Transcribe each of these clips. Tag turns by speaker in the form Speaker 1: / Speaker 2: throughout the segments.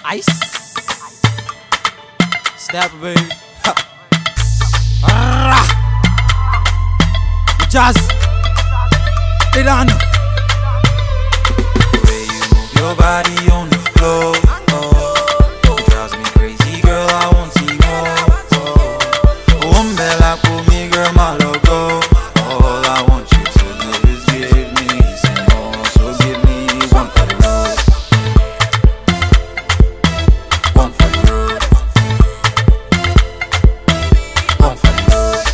Speaker 1: Ice. Step baby. Ha. Jazz. They don't know.
Speaker 2: The way you move your body on the floor, it drives me crazy, girl. I want to see more. One bella for me, girl, my logo. All I want you to do is give me some more. So give me one for the road, one for the road, one for the road,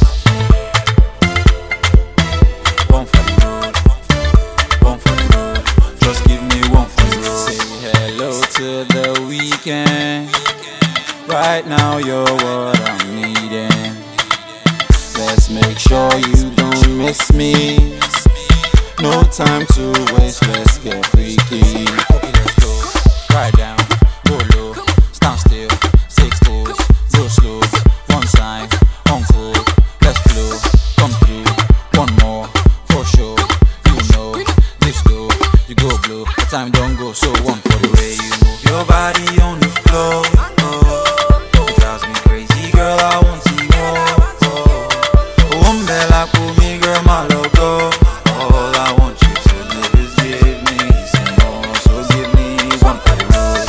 Speaker 2: one for the road, one for the road. Just give me one for the road.
Speaker 1: Say hello to the weekend. Right now you're what I'm needing. Let's make sure you don't miss me. No time to waste, let's get freaky. Okay, let's go. Right down, go low, stand still, 6 toes, go slow. One side, on foot, let's flow. Come through, one more, for sure. You know, this though, you go blow. The time don't go, so one for the way you move.
Speaker 2: Your body on the floor, it drives me crazy, girl. I want to see more. One bella for me, girl, my logo. All I want you to do is give me some more. So give me one for the road,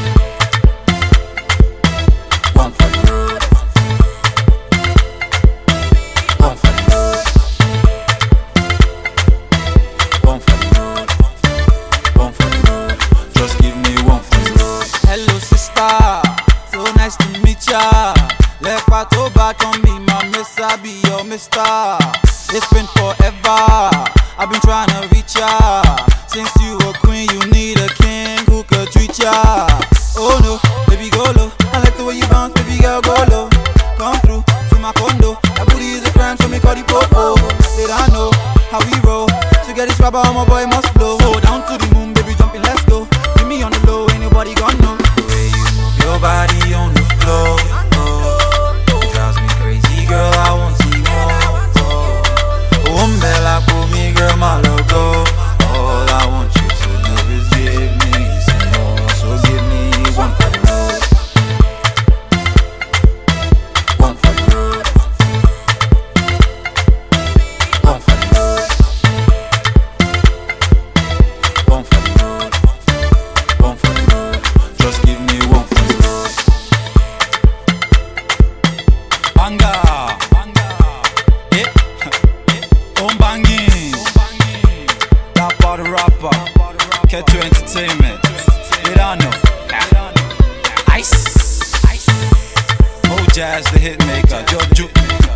Speaker 2: one for the road, one for the road, one for the road, one for the road. Just give me one for the road.
Speaker 1: Hello sister, so nice to meet ya. Lepa to baton be my miss, I be your mister. It's been forever, I've been trying to reach ya. Since you a queen, you need a king who could treat ya. Oh no, baby go low, I like the way you bounce, baby girl go low. Come through to my condo, that booty is a crime, so me call the popo. They don't know how we roll, to get this rubber, my boy must blow. Go down to the moon, baby jumping, let's go. Give me on the low, ain't nobody gonna know.
Speaker 2: The way you move your body on the floor, it drives me crazy, girl. I want to see more. One bella for me, girl, my logo. All I want you to do is give me some more. So give me one for the road, one for the road, one for the road, one for the road, one for the road. Just give me one for the road.
Speaker 1: Banga, eh, home banging, that part rapper, Keto Entertainment, they don't know. Ice, Mo Jazz the hit maker, Jojo.